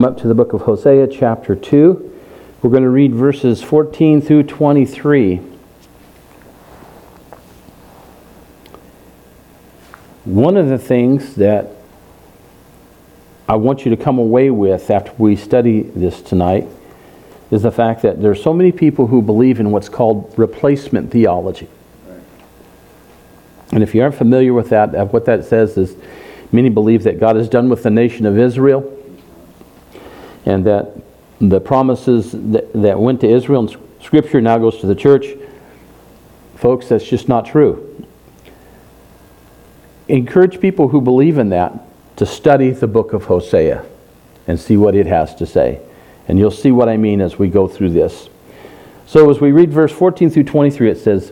Up to the book of Hosea, chapter 2. We're going to read verses 14 through 23. One of the things that I want you to come away with after we study this tonight is the fact that there are so many people who believe in what's called replacement theology. And if you aren't familiar with that, what that says is many believe that God is done with the nation of Israel, and that the promises that went to Israel in Scripture now goes to the church. Folks, that's just not true. Encourage people who believe in that to study the book of Hosea and see what it has to say. And you'll see what I mean as we go through this. So as we read verse 14 through 23, it says,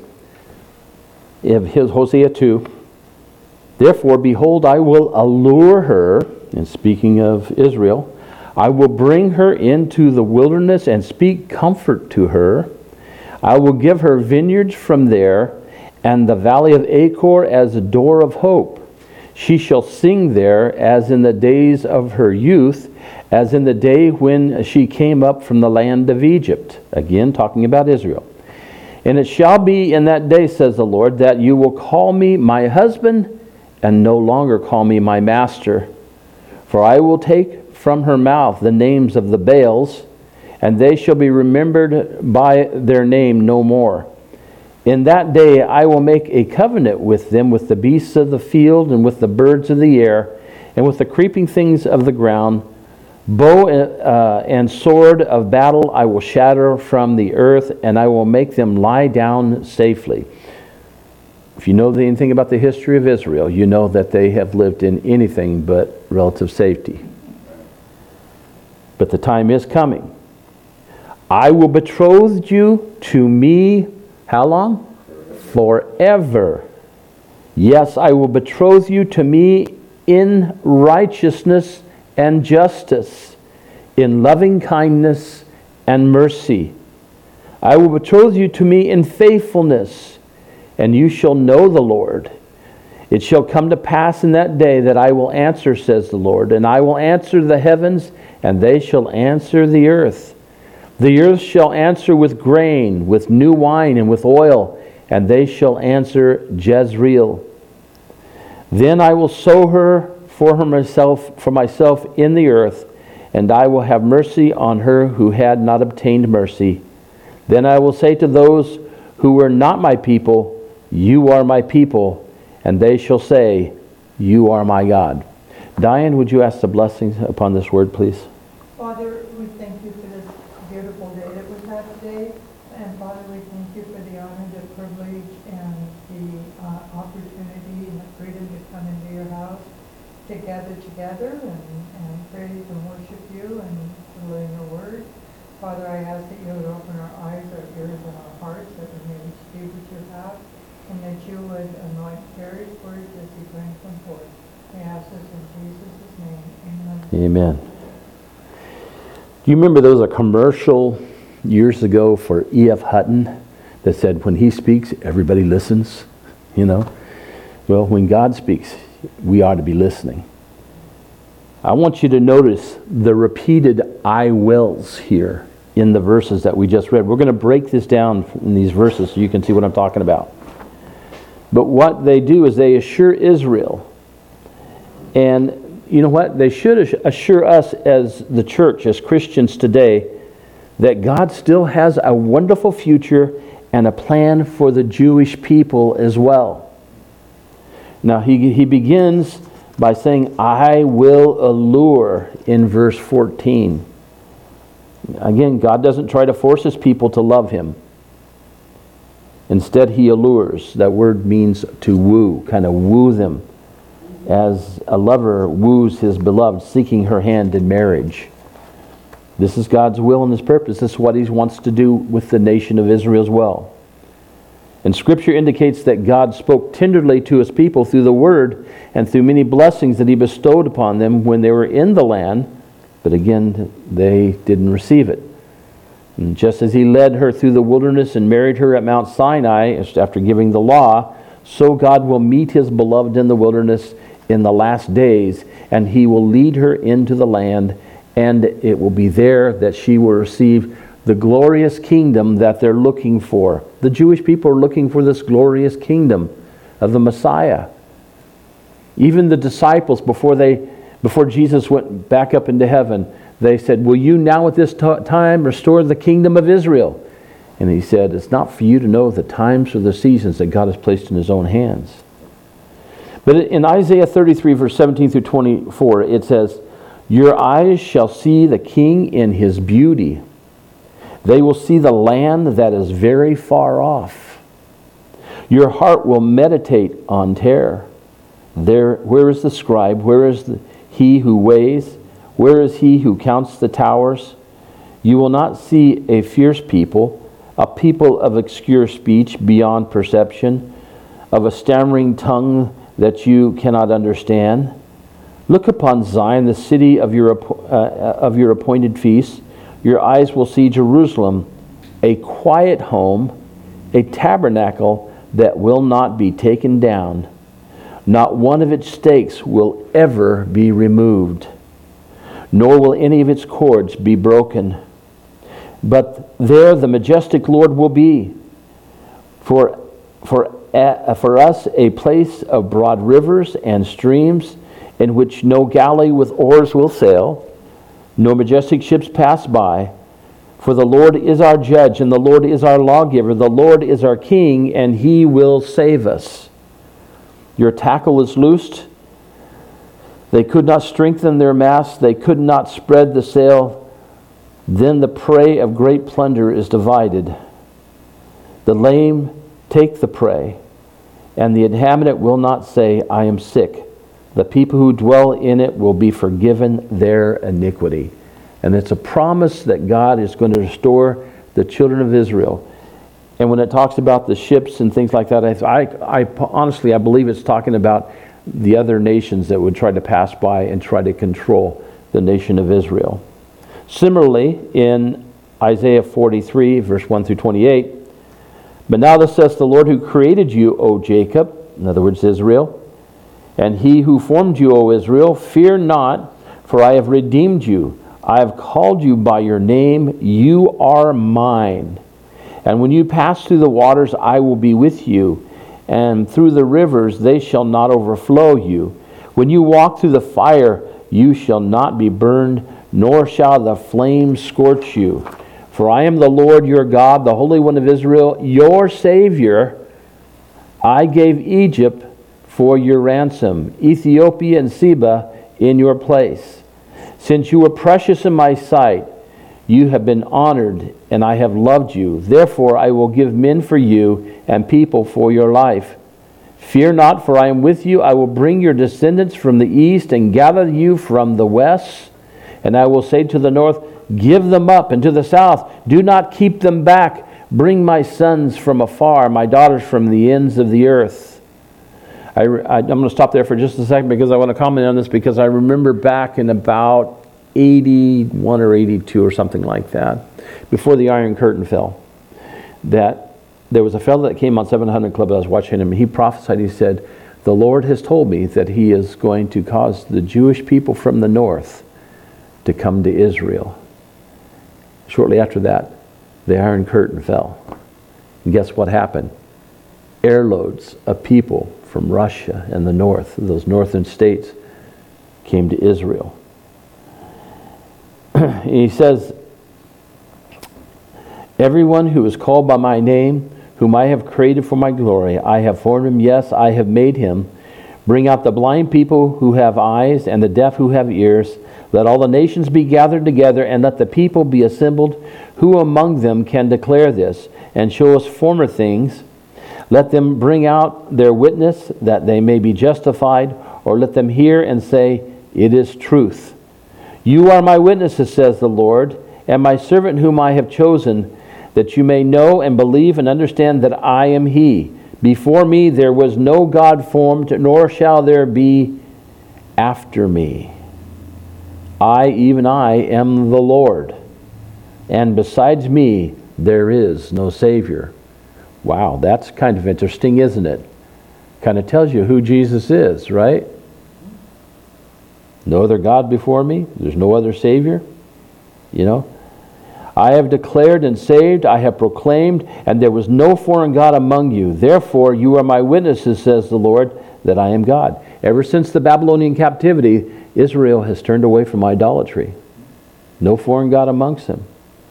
in Hosea 2, "Therefore, behold, I will allure her," and speaking of Israel, "I will bring her into the wilderness and speak comfort to her. I will give her vineyards from there, and the valley of Achor as a door of hope. She shall sing there as in the days of her youth, as in the day when she came up from the land of Egypt." Again, talking about Israel. "And it shall be in that day, says the Lord, that you will call me my husband, and no longer call me my master. For I will take from her mouth the names of the Baals, and they shall be remembered by their name no more. In that day I will make a covenant with them, with the beasts of the field, and with the birds of the air, and with the creeping things of the ground. Bow and sword of battle I will shatter from the earth, and I will make them lie down safely." If you know anything about the history of Israel, you know that they have lived in anything but relative safety. But the time is coming. "I will betroth you to me," how long? "Forever. Yes, I will betroth you to me in righteousness and justice, in loving kindness and mercy. I will betroth you to me in faithfulness, and you shall know the Lord. It shall come to pass in that day that I will answer, says the Lord, and I will answer the heavens, and they shall answer the earth. The earth shall answer with grain, with new wine, and with oil, and they shall answer Jezreel. Then I will sow her for myself in the earth, and I will have mercy on her who had not obtained mercy. Then I will say to those who were not my people, you are my people, and they shall say, you are my God." Diane, would you ask the blessings upon this word, please? Father, we thank you for this beautiful day that we've had today. And Father, we thank you for the honor, the privilege, and the opportunity and the freedom to come into your house, to gather together and praise and worship you and to learn your word. Father, I ask that you would open our eyes, our ears, and our hearts, that we may receive what you have, and that you would anoint Terry's words as he brings them forth. We ask this in Jesus' name. Amen. Amen. Do you remember there was a commercial years ago for E.F. Hutton that said, when he speaks, everybody listens? You know? Well, when God speaks, we ought to be listening. I want you to notice the repeated "I wills" here in the verses that we just read. We're going to break this down in these verses so you can see what I'm talking about. But what they do is they assure Israel. And you know what? They should assure us as the church, as Christians today, that God still has a wonderful future and a plan for the Jewish people as well. Now he begins by saying, "I will allure," in verse 14. Again, God doesn't try to force his people to love him. Instead, he allures. That word means to woo, kind of woo them, as a lover woos his beloved, seeking her hand in marriage. This is God's will and his purpose. This is what he wants to do with the nation of Israel as well. And Scripture indicates that God spoke tenderly to his people through the Word and through many blessings that he bestowed upon them when they were in the land. But again, they didn't receive it. And just as he led her through the wilderness and married her at Mount Sinai after giving the law, so God will meet his beloved in the wilderness in the last days, and he will lead her into the land And it will be there that she will receive the glorious kingdom that they're looking for. The Jewish people are looking for this glorious kingdom of the Messiah. Even the disciples, before Jesus went back up into heaven, they said, will you now at this time restore the kingdom of Israel? And he said, it's not for you to know the times or the seasons that God has placed in his own hands. But in Isaiah 33, verse 17 through 24, it says, your eyes shall see the King in his beauty. They will see the land that is very far off. Your heart will meditate on terror. Where is the scribe? Where is he who weighs? Where is he who counts the towers? You will not see a fierce people, a people of obscure speech beyond perception, of a stammering tongue that you cannot understand. Look upon Zion, the city of your appointed feasts. Your eyes will see Jerusalem, a quiet home, a tabernacle that will not be taken down. Not one of its stakes will ever be removed, nor will any of its cords be broken. But there the majestic Lord will be, for us a place of broad rivers and streams, in which no galley with oars will sail, no majestic ships pass by. For the Lord is our judge, and the Lord is our lawgiver. The Lord is our king, and he will save us. Your tackle is loosed. They could not strengthen their masts. They could not spread the sail. Then the prey of great plunder is divided. The lame take the prey, and the inhabitant will not say, I am sick. The people who dwell in it will be forgiven their iniquity. And it's a promise that God is going to restore the children of Israel. And when it talks about the ships and things like that, I honestly believe it's talking about the other nations that would try to pass by and try to control the nation of Israel. Similarly, in Isaiah 43, verse 1 through 28, but now thus says the Lord who created you, O Jacob, in other words, Israel, and he who formed you, O Israel, fear not, for I have redeemed you. I have called you by your name. You are mine. And when you pass through the waters, I will be with you. And through the rivers, they shall not overflow you. When you walk through the fire, you shall not be burned, nor shall the flames scorch you. For I am the Lord your God, the Holy One of Israel, your Savior. I gave Egypt for your ransom, Ethiopia and Seba in your place. Since you were precious in my sight, you have been honored, and I have loved you. Therefore I will give men for you and people for your life. Fear not, for I am with you. I will bring your descendants from the east and gather you from the west. And I will say to the north, give them up, and to the south, do not keep them back. Bring my sons from afar, my daughters from the ends of the earth. I'm going to stop there for just a second because I want to comment on this, because I remember back in about 81 or 82 or something like that, before the Iron Curtain fell, that there was a fellow that came on 700 Club. I was watching him, and he prophesied. He said, the Lord has told me that he is going to cause the Jewish people from the north to come to Israel. Shortly after that, the Iron Curtain fell. And guess what happened? Airloads of people from Russia and the north, those northern states, came to Israel. He says, everyone who is called by my name, whom I have created for my glory, I have formed him, yes, I have made him. Bring out the blind people who have eyes, and the deaf who have ears. Let all the nations be gathered together, and let the people be assembled. Who among them can declare this, and show us former things? Let them bring out their witness, that they may be justified, or let them hear and say, it is truth. You are my witnesses, says the Lord, and my servant whom I have chosen, that you may know and believe and understand that I am he. Before me there was no God formed, nor shall there be after me. I, even I, am the Lord, and besides me there is no Savior. Wow, that's kind of interesting, isn't it? Kind of tells you who Jesus is, right? No other God before me. There's no other Savior. You know? I have declared and saved, I have proclaimed, and there was no foreign God among you. Therefore, you are my witnesses, says the Lord, that I am God. Ever since the Babylonian captivity, Israel has turned away from idolatry. No foreign God amongst them.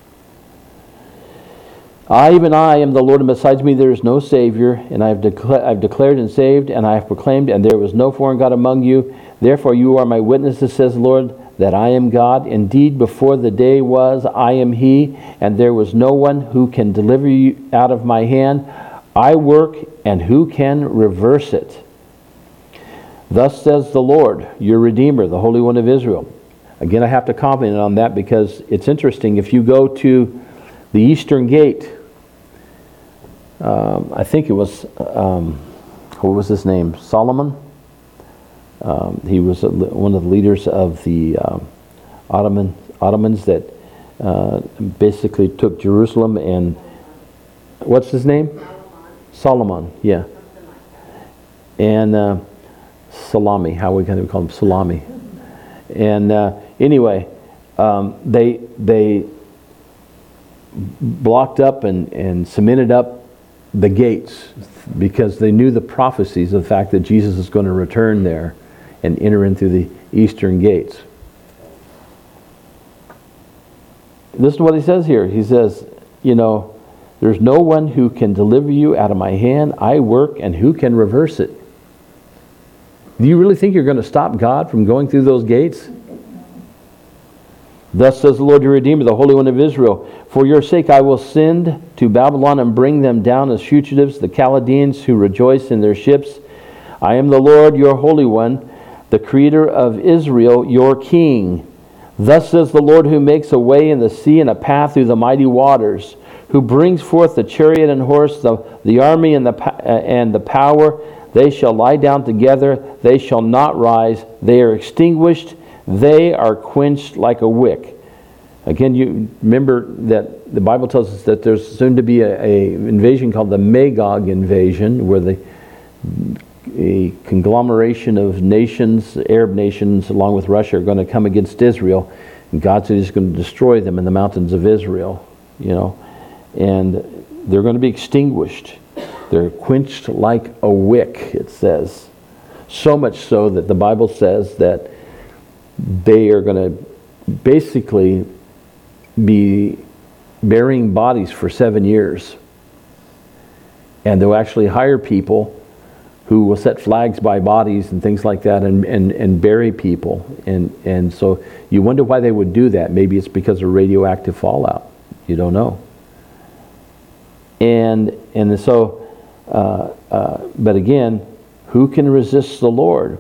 I, even I, am the Lord, and besides me there is no Savior, and I've declared and saved, and I have proclaimed, and there was no foreign God among you. Therefore you are my witnesses, says the Lord, that I am God. Indeed, before the day was, I am He, and there was no one who can deliver you out of my hand. I work, and who can reverse it? Thus says the Lord, your Redeemer, the Holy One of Israel. Again, I have to comment on that because it's interesting. If you go to the Eastern Gate, I think it was, what was his name? Solomon? He was one of the leaders of the Ottomans that basically took Jerusalem and, what's his name? Solomon, yeah. And Salami, how are we going to call him? Salami. And anyway, they blocked up and cemented up the gates because they knew the prophecies of the fact that Jesus is going to return there and enter into the eastern gates. Listen to what he says here. He says, you know, there's no one who can deliver you out of my hand. I work, and who can reverse it? Do you really think you're going to stop God from going through those gates? Thus says the Lord your Redeemer, the Holy One of Israel, for your sake I will send to Babylon and bring them down as fugitives, the Chaldeans who rejoice in their ships. I am the Lord your Holy One, the Creator of Israel, your King. Thus says the Lord who makes a way in the sea and a path through the mighty waters, who brings forth the chariot and horse, the army and the power. They shall lie down together, they shall not rise, they are extinguished, they are quenched like a wick. Again, you remember that the Bible tells us that there's soon to be a invasion called the Magog invasion, where a conglomeration of nations, Arab nations, along with Russia, are going to come against Israel. And God said He's going to destroy them in the mountains of Israel, you know. And they're going to be extinguished. They're quenched like a wick, it says. So much so that the Bible says that they are going to basically be burying bodies for 7 years. And they'll actually hire people who will set flags by bodies and things like that and bury people. And so you wonder why they would do that. Maybe it's because of radioactive fallout. You don't know. And so, but again, who can resist the Lord?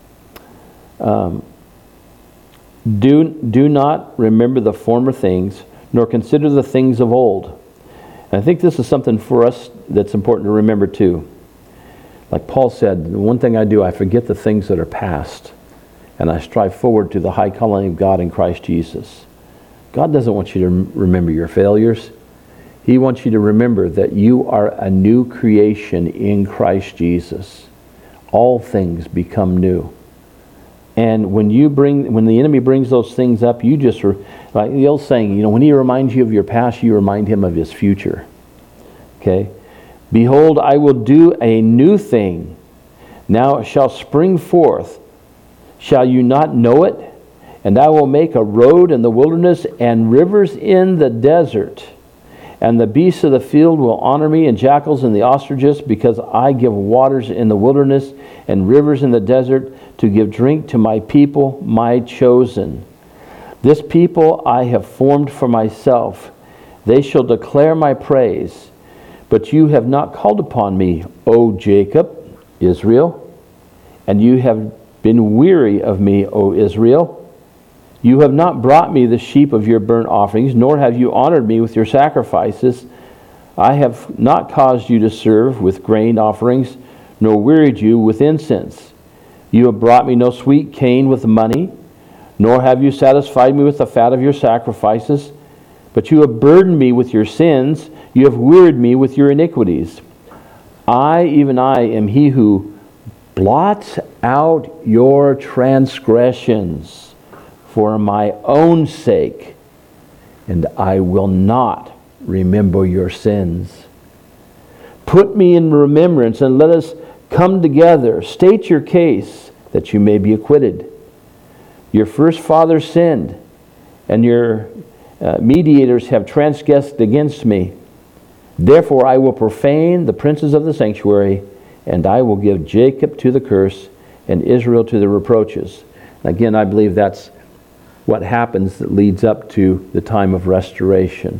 Do not remember the former things, nor consider the things of old. And I think this is something for us that's important to remember too. Like Paul said, the one thing I do, I forget the things that are past, and I strive forward to the high calling of God in Christ Jesus. God doesn't want you to remember your failures. He wants you to remember that you are a new creation in Christ Jesus. All things become new. And when the enemy brings those things up, you just, like the old saying, you know, when he reminds you of your past, you remind him of his future. Okay? Behold, I will do a new thing. Now it shall spring forth. Shall you not know it? And I will make a road in the wilderness and rivers in the desert. And the beasts of the field will honor me, and jackals and the ostriches, because I give waters in the wilderness and rivers in the desert to give drink to my people, my chosen. This people I have formed for myself. They shall declare my praise. But you have not called upon me, O Jacob, Israel, and you have been weary of me, O Israel. You have not brought me the sheep of your burnt offerings, nor have you honored me with your sacrifices. I have not caused you to serve with grain offerings, nor wearied you with incense. You have brought me no sweet cane with money, nor have you satisfied me with the fat of your sacrifices. But you have burdened me with your sins, you have wearied me with your iniquities. I, even I, am he who blots out your transgressions for my own sake, and I will not remember your sins. Put me in remembrance, and let us come together. State your case, that you may be acquitted. Your first fathers sinned, and your mediators have transgressed against me. Therefore I will profane the princes of the sanctuary, and I will give Jacob to the curse, and Israel to the reproaches. Again, I believe that's what happens that leads up to the time of restoration.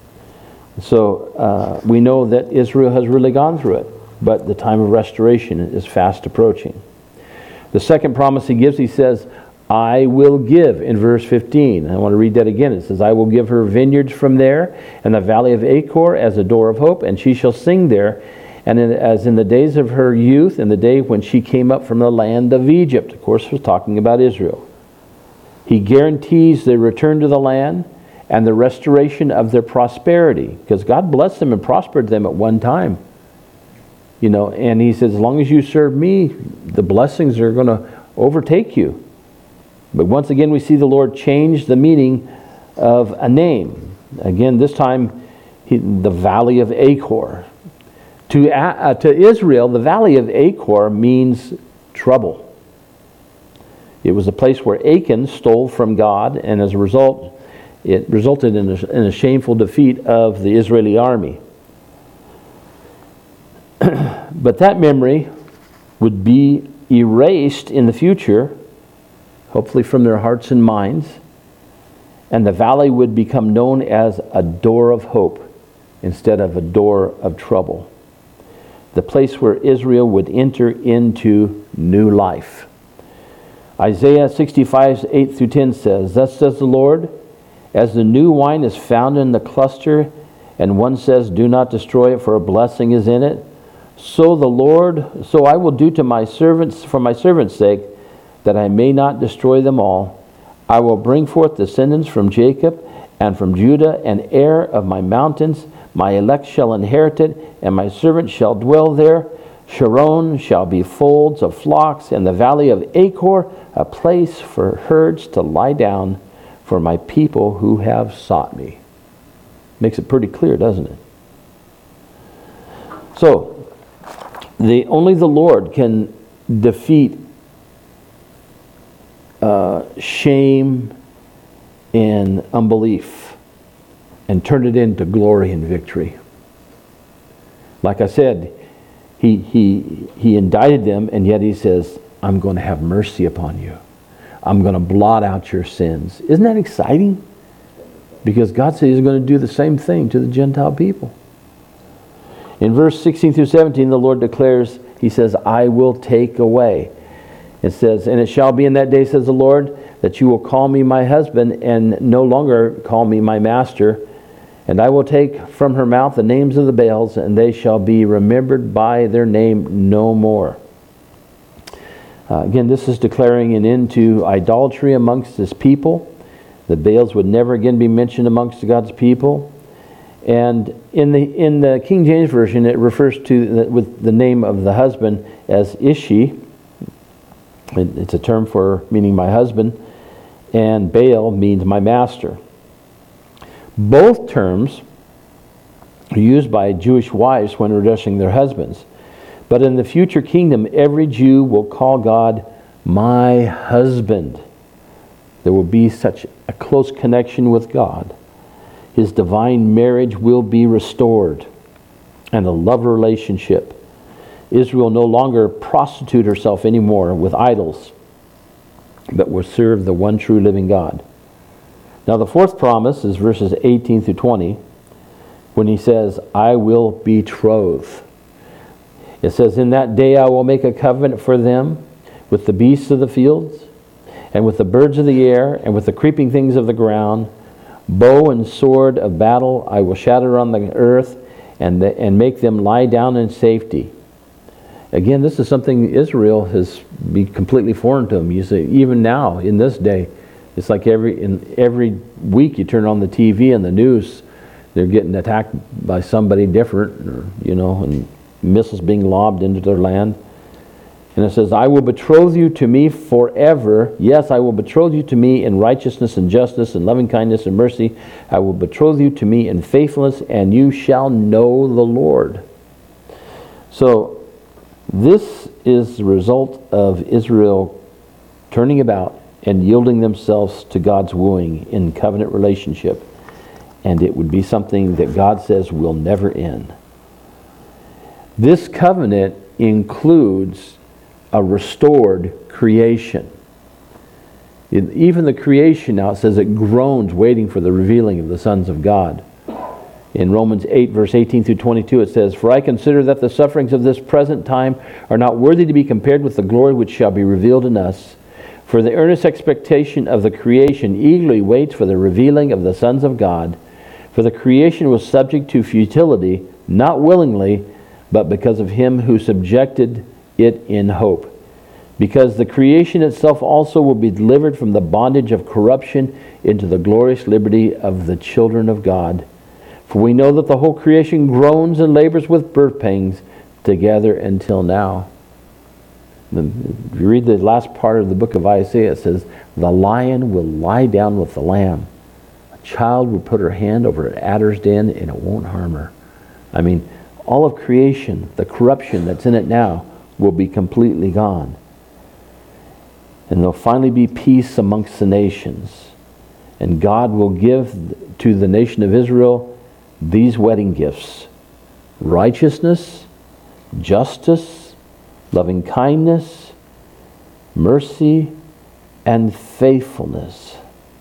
So we know that Israel has really gone through it, but the time of restoration is fast approaching. The second promise he gives, he says, I will give, in verse 15. I want to read that again. It says, I will give her vineyards from there, and the valley of Achor as a door of hope, and she shall sing there, and as in the days of her youth, in the day when she came up from the land of Egypt. Of course, we're talking about Israel. He guarantees their return to the land and the restoration of their prosperity, because God blessed them and prospered them at one time. You know, and he says, as long as you serve me, the blessings are going to overtake you. But once again, we see the Lord change the meaning of a name. Again, this time, the Valley of Achor. To Israel, the Valley of Achor means trouble. It was a place where Achan stole from God, and as a result, it resulted in a shameful defeat of the Israeli army. But that memory would be erased in the future, hopefully from their hearts and minds, and the valley would become known as a door of hope instead of a door of trouble. The place where Israel would enter into new life. Isaiah 65, 8 through 10 says, Thus says the Lord, as the new wine is found in the cluster, and one says, Do not destroy it, for a blessing is in it, so I will do to my servants, for my servants' sake, that I may not destroy them all. I will bring forth descendants from Jacob and from Judah, an heir of my mountains. My elect shall inherit it, and my servants shall dwell there. Sharon shall be folds of flocks, and the valley of Achor a place for herds to lie down, for my people who have sought me. Makes it pretty clear, doesn't it? So, only the Lord can defeat shame and unbelief and turn it into glory and victory. Like I said, he indicted them, and yet he says, I'm going to have mercy upon you. I'm going to blot out your sins. Isn't that exciting? Because God said he's going to do the same thing to the Gentile people. In verse 16 through 17, the Lord declares, he says, I will take away. It says, And it shall be in that day, says the Lord, that you will call me my husband, and no longer call me my master. And I will take from her mouth the names of the Baals, and they shall be remembered by their name no more. Again, this is declaring an end to idolatry amongst his people. The Baals would never again be mentioned amongst God's people. And in the King James Version, it refers to with the name of the husband as Ishi. It's a term for meaning my husband, and Baal means my master. Both terms are used by Jewish wives when addressing their husbands. But in the future kingdom, every Jew will call God my husband. There will be such a close connection with God. His divine marriage will be restored, and a love relationship. Israel no longer prostitute herself anymore with idols, but will serve the one true living God. Now the fourth promise is verses 18 through 20, when he says, I will betroth. It says, In that day I will make a covenant for them with the beasts of the fields, and with the birds of the air, and with the creeping things of the ground. Bow and sword of battle I will shatter on the earth, and make them lie down in safety. Again, this is something Israel has been completely foreign to them. You see, even now, in this day, it's like every week you turn on the TV and the news, they're getting attacked by somebody different, and missiles being lobbed into their land. And it says, I will betroth you to me forever. Yes, I will betroth you to me in righteousness and justice and loving kindness and mercy. I will betroth you to me in faithfulness, and you shall know the Lord. So this is the result of Israel turning about and yielding themselves to God's wooing in covenant relationship. And it would be something that God says will never end. This covenant includes a restored creation. Even the creation now, it says it groans waiting for the revealing of the sons of God. In Romans 8, verse 18 through 22, it says, For I consider that the sufferings of this present time are not worthy to be compared with the glory which shall be revealed in us. For the earnest expectation of the creation eagerly waits for the revealing of the sons of God. For the creation was subject to futility, not willingly, but because of him who subjected it in hope. Because the creation itself also will be delivered from the bondage of corruption into the glorious liberty of the children of God. For we know that the whole creation groans and labors with birth pangs together until now. If you read the last part of the book of Isaiah, it says, The lion will lie down with the lamb. A child will put her hand over an adder's den and it won't harm her. I mean, all of creation, the corruption that's in it now, will be completely gone. And there'll finally be peace amongst the nations. And God will give to the nation of Israel these wedding gifts: righteousness, justice, loving kindness, mercy, and faithfulness.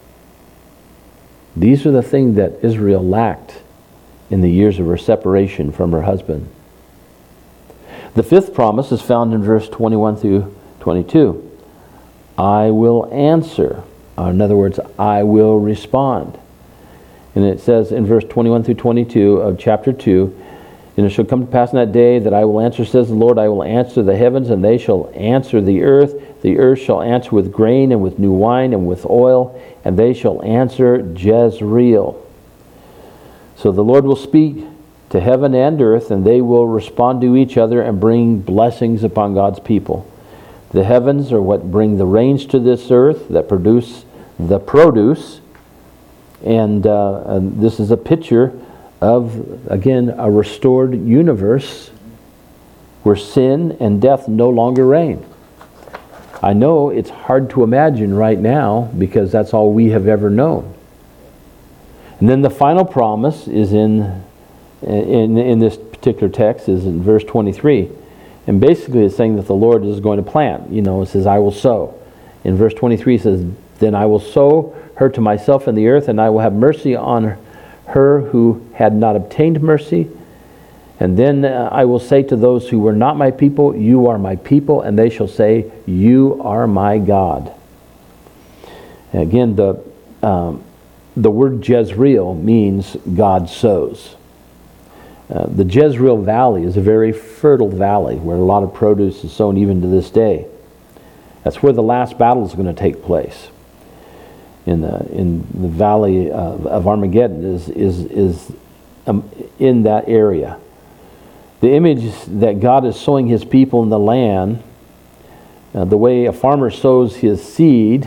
These are the things that Israel lacked in the years of her separation from her husband. The fifth promise is found in verse 21 through 22. I will answer. In other words, I will respond. And it says in verse 21 through 22 of chapter 2, And it shall come to pass in that day that I will answer, says the Lord, I will answer the heavens, and they shall answer the earth. The earth shall answer with grain, and with new wine, and with oil, and they shall answer Jezreel. So the Lord will speak to heaven and earth, and they will respond to each other and bring blessings upon God's people. The heavens are what bring the rains to this earth that produce the produce. And this is a picture of, again, a restored universe where sin and death no longer reign. I know it's hard to imagine right now because that's all we have ever known. And then the final promise is in this particular text is in verse 23. And basically it's saying that the Lord is going to plant. It says, I will sow. In verse 23 it says, Then I will sow her to myself in the earth, and I will have mercy on her who had not obtained mercy. And then I will say to those who were not my people, You are my people, and they shall say, You are my God. And again, the word Jezreel means God sows. The Jezreel Valley is a very fertile valley where a lot of produce is sown even to this day. That's where the last battle is going to take place. In the valley of Armageddon is in that area. The image that God is sowing his people in the land, the way a farmer sows his seed,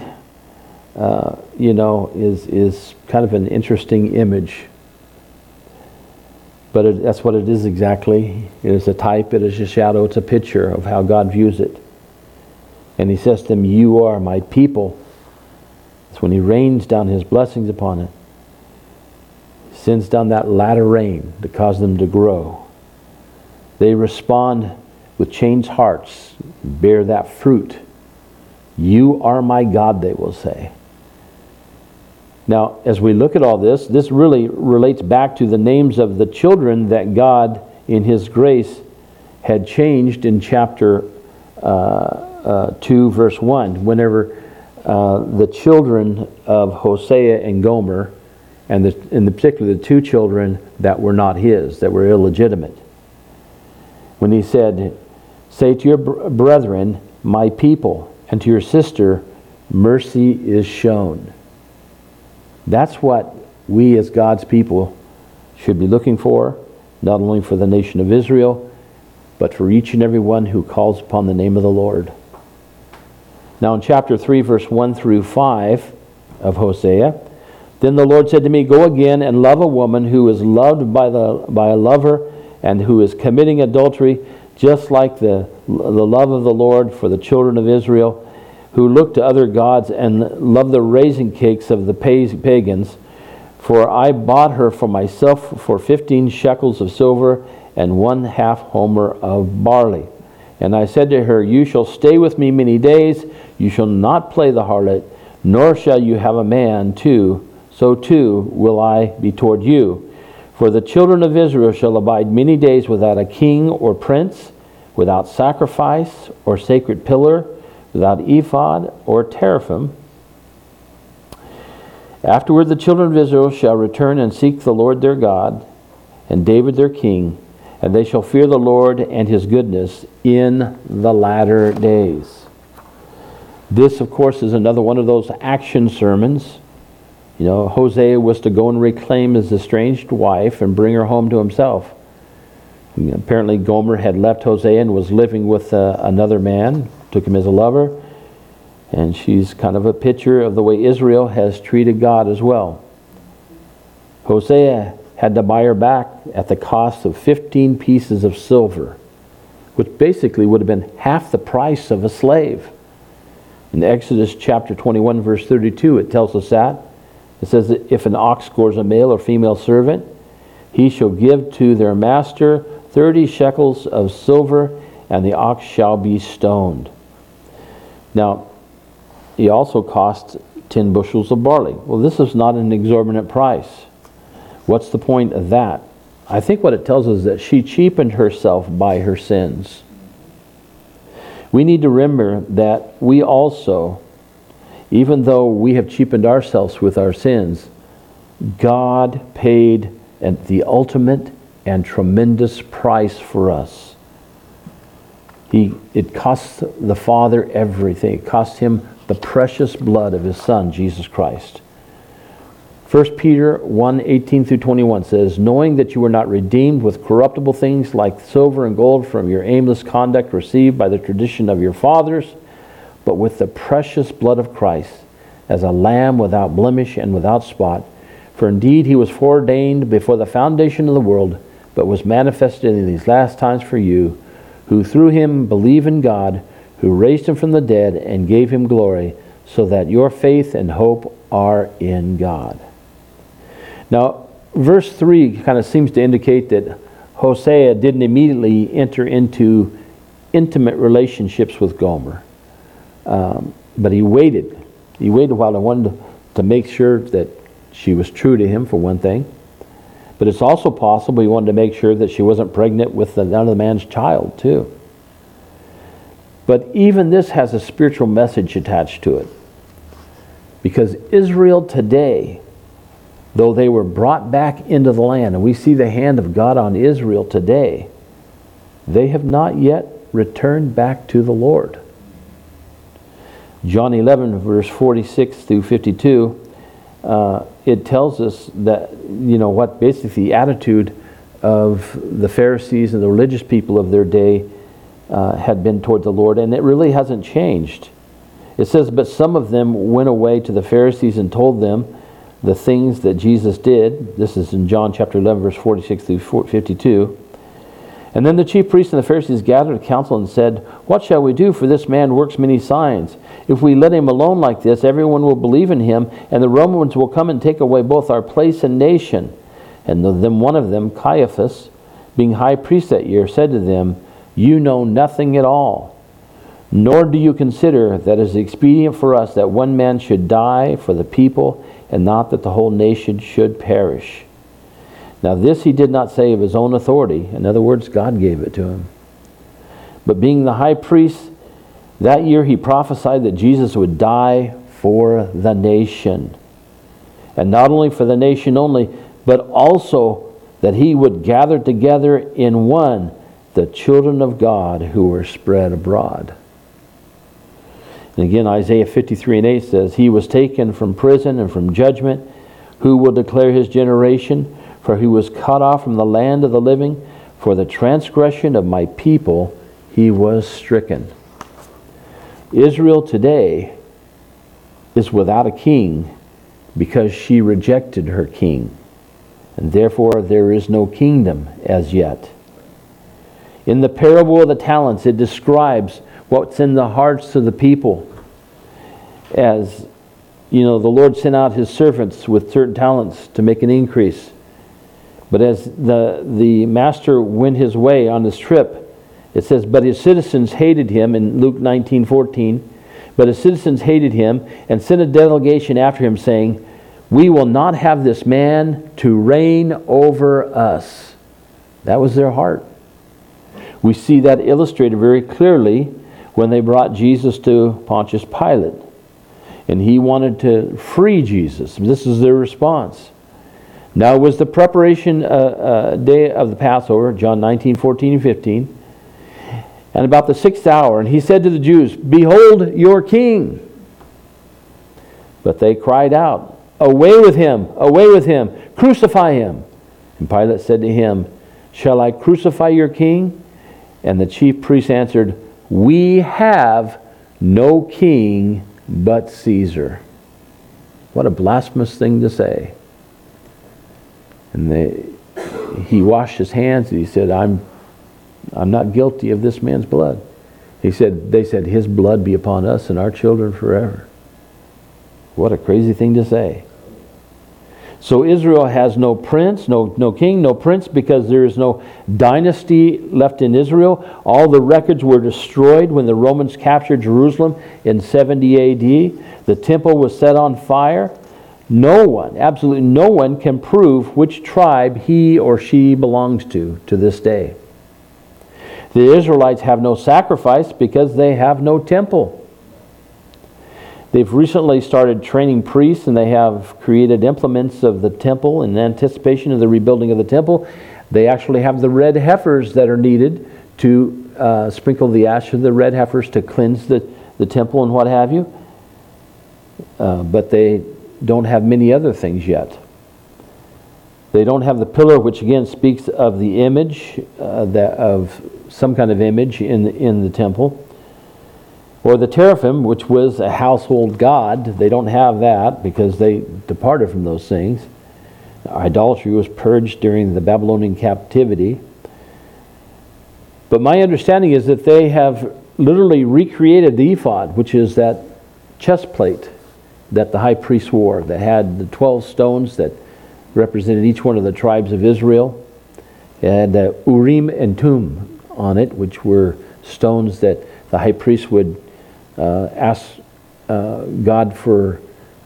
is kind of an interesting image. But that's what it is exactly. It is a type, it is a shadow, it's a picture of how God views it. And he says to them, You are my people. It's when he rains down his blessings upon it. He sends down that latter rain to cause them to grow. They respond with changed hearts, bear that fruit. You are my God, they will say. Now, as we look at all this, this really relates back to the names of the children that God, in his grace, had changed in chapter 2, verse 1. Whenever the children of Hosea and Gomer, and in particular the two children that were not his, that were illegitimate, when he said, Say to your brethren, my people, and to your sister, mercy is shown. That's what we as God's people should be looking for, not only for the nation of Israel, but for each and every one who calls upon the name of the Lord. Now in chapter 3, verse 1 through 5 of Hosea, then the Lord said to me, go again and love a woman who is loved by a lover and who is committing adultery, just like the love of the Lord for the children of Israel, who look to other gods and love the raisin cakes of the pagans. For I bought her for myself for 15 shekels of silver and 1/2 homer of barley. And I said to her, you shall stay with me many days, you shall not play the harlot, nor shall you have a man too, so too will I be toward you. For the children of Israel shall abide many days without a king or prince, without sacrifice or sacred pillar, without ephod or teraphim. Afterward the children of Israel shall return and seek the Lord their God, and David their king, and they shall fear the Lord and his goodness in the latter days. This, of course, is another one of those action sermons. You know, Hosea was to go and reclaim his estranged wife and bring her home to himself. And apparently Gomer had left Hosea and was living with another man, took him as a lover, and she's kind of a picture of the way Israel has treated God as well. Hosea had to buy her back at the cost of 15 pieces of silver, which basically would have been half the price of a slave. In Exodus chapter 21, verse 32, it tells us that. It says that if an ox scores a male or female servant, he shall give to their master 30 shekels of silver, and the ox shall be stoned. Now, he also cost 10 bushels of barley. Well, this is not an exorbitant price. What's the point of that? I think what it tells us is that she cheapened herself by her sins. We need to remember that we also, even though we have cheapened ourselves with our sins, God paid the ultimate and tremendous price for us. It cost the Father everything. It cost him the precious blood of his Son, Jesus Christ. 1 Peter 1:18-21 says, knowing that you were not redeemed with corruptible things like silver and gold from your aimless conduct received by the tradition of your fathers, but with the precious blood of Christ, as a lamb without blemish and without spot. For indeed he was foreordained before the foundation of the world, but was manifested in these last times for you, who through him believe in God, who raised him from the dead and gave him glory, so that your faith and hope are in God. Now, verse 3 kind of seems to indicate that Hosea didn't immediately enter into intimate relationships with Gomer. But he waited. He waited a while. I wanted to make sure that she was true to him, for one thing. But it's also possible he wanted to make sure that she wasn't pregnant with another man's child, too. But even this has a spiritual message attached to it. Because Israel today, though they were brought back into the land, and we see the hand of God on Israel today, they have not yet returned back to the Lord. John 11, verse 46-52, it tells us that, what basically the attitude of the Pharisees and the religious people of their day had been toward the Lord, and it really hasn't changed. It says, but some of them went away to the Pharisees and told them the things that Jesus did. This is in John chapter 11, verse 46-52. And then the chief priests and the Pharisees gathered a council and said, what shall we do? For this man works many signs. If we let him alone like this, everyone will believe in him, and the Romans will come and take away both our place and nation. And then one of them, Caiaphas, being high priest that year, said to them, you know nothing at all, nor do you consider that it is expedient for us that one man should die for the people, and not that the whole nation should perish. Now this he did not say of his own authority. In other words, God gave it to him. But being the high priest, that year he prophesied that Jesus would die for the nation. And not only for the nation only, but also that he would gather together in one the children of God who were spread abroad. And again, Isaiah 53:8 says, he was taken from prison and from judgment. Who will declare his generation? For he was cut off from the land of the living. For the transgression of my people he was stricken. Israel today is without a king because she rejected her king, and therefore there is no kingdom as yet. In the parable of the talents, it describes what's in the hearts of the people. As the Lord sent out his servants with certain talents to make an increase. But as the master went his way on this trip, it says, but his citizens hated him in Luke 19:14. But his citizens hated him and sent a delegation after him, saying, we will not have this man to reign over us. That was their heart. We see that illustrated very clearly when they brought Jesus to Pontius Pilate. And he wanted to free Jesus. This is their response. Now it was the preparation day of the Passover, John 19:14 and 15. And about the 6th hour, and he said to the Jews, behold your king. But they cried out, away with him, crucify him. And Pilate said to him, shall I crucify your king? And the chief priests answered, we have no king but Caesar. What a blasphemous thing to say. And he washed his hands and he said, I'm not guilty of this man's blood. They said, his blood be upon us and our children forever. What a crazy thing to say. So Israel has no prince, no king, no prince, because there is no dynasty left in Israel. All the records were destroyed when the Romans captured Jerusalem in 70 AD. The temple was set on fire. No one, absolutely no one, can prove which tribe he or she belongs to this day. The Israelites have no sacrifice because they have no temple. They've recently started training priests, and they have created implements of the temple in anticipation of the rebuilding of the temple. They actually have the red heifers that are needed to sprinkle the ash of the red heifers to cleanse the temple and what have you. But they don't have many other things yet. They don't have the pillar, which again speaks of the image, of some kind of image in the temple. Or the teraphim, which was a household god. They don't have that because they departed from those things. Idolatry was purged during the Babylonian captivity. But my understanding is that they have literally recreated the ephod, which is that chest plate that the high priest wore that had the 12 stones that represented each one of the tribes of Israel. It had the Urim and Tum on it, which were stones that the high priest would ask God for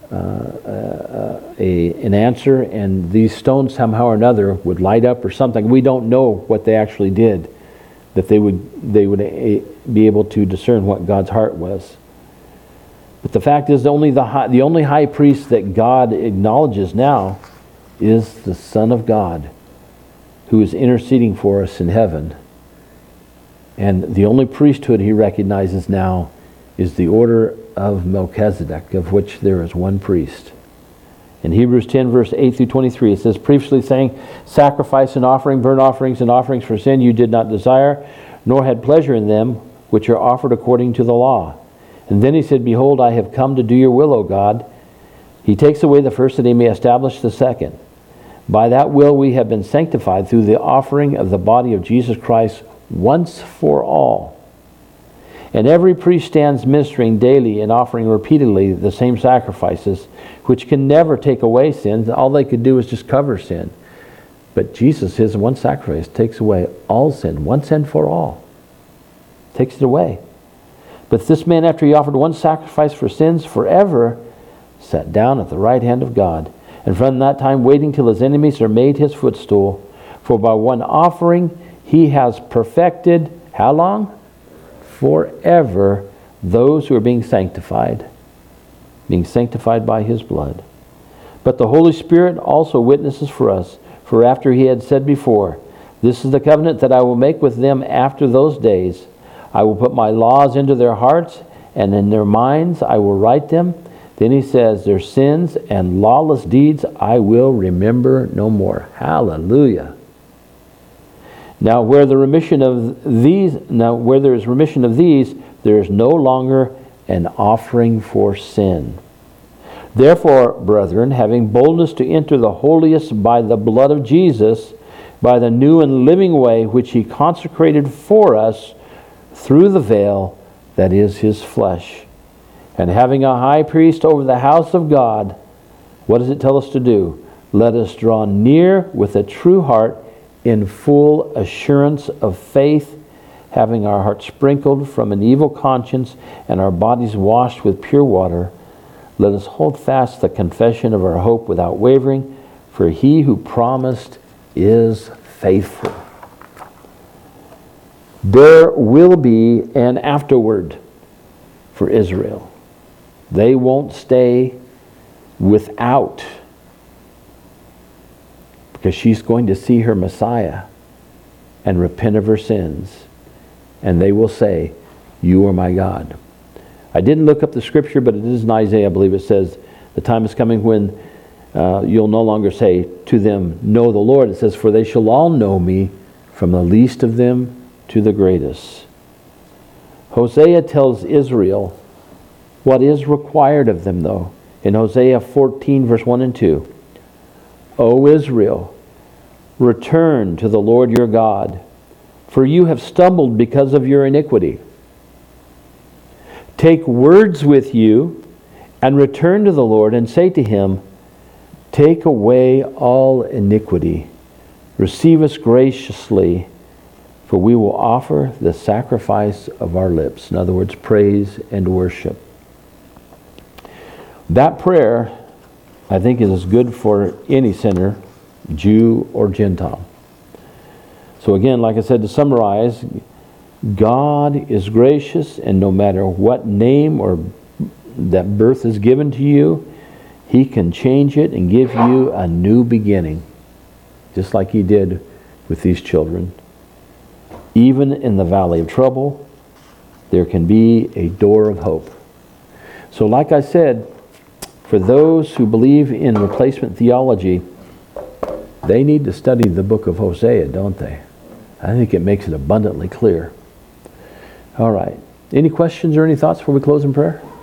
an answer, and these stones somehow or another would light up or something. We don't know what they actually did, that they would be able to discern what God's heart was. But the fact is, the only high priest that God acknowledges now is the Son of God, who is interceding for us in heaven. And the only priesthood he recognizes now is the order of Melchizedek, of which there is one priest. In Hebrews 10, verse 8 through 23, it says, previously saying, sacrifice and offering, burnt offerings and offerings for sin you did not desire, nor had pleasure in them, which are offered according to the law. And then he said, behold, I have come to do your will, O God. He takes away the first that he may establish the second. By that will we have been sanctified through the offering of the body of Jesus Christ once for all. And every priest stands ministering daily and offering repeatedly the same sacrifices, which can never take away sin. All they could do is just cover sin. But Jesus, his one sacrifice, takes away all sin, once and for all. Takes it away. But this man, after he offered one sacrifice for sins forever, sat down at the right hand of God. And from that time waiting till his enemies are made his footstool. For by one offering he has perfected, how long? Forever, those who are being sanctified by his blood. But the Holy Spirit also witnesses for us, for after he had said before, this is the covenant that I will make with them after those days. I will put my laws into their hearts, and in their minds I will write them. Then he says, their sins and lawless deeds I will remember no more. Hallelujah. Now where there is remission of these, there is no longer an offering for sin. Therefore, brethren, having boldness to enter the holiest by the blood of Jesus, by the new and living way which he consecrated for us through the veil that is his flesh. And having a high priest over the house of God, what does it tell us to do? Let us draw near with a true heart in full assurance of faith, having our hearts sprinkled from an evil conscience and our bodies washed with pure water. Let us hold fast the confession of our hope without wavering, for he who promised is faithful. There will be an afterward for Israel. They won't stay without, because she's going to see her Messiah and repent of her sins. And they will say, "You are my God." I didn't look up the scripture, but it is in Isaiah, I believe it says, the time is coming when you'll no longer say to them, "Know the Lord." It says, "For they shall all know me, from the least of them to the greatest." Hosea tells Israel what is required of them, though. In Hosea 14, verse 1 and 2, "O Israel, return to the Lord your God, for you have stumbled because of your iniquity. Take words with you and return to the Lord and say to him, take away all iniquity. Receive us graciously, for we will offer the sacrifice of our lips." In other words, praise and worship. That prayer, I think, is good for any sinner, Jew or Gentile. So again, like I said, to summarize, God is gracious, and no matter what name or that birth is given to you, he can change it and give you a new beginning, just like he did with these children. Even in the valley of trouble, there can be a door of hope. So like I said, for those who believe in replacement theology, they need to study the book of Hosea, don't they? I think it makes it abundantly clear. All right. Any questions or any thoughts before we close in prayer?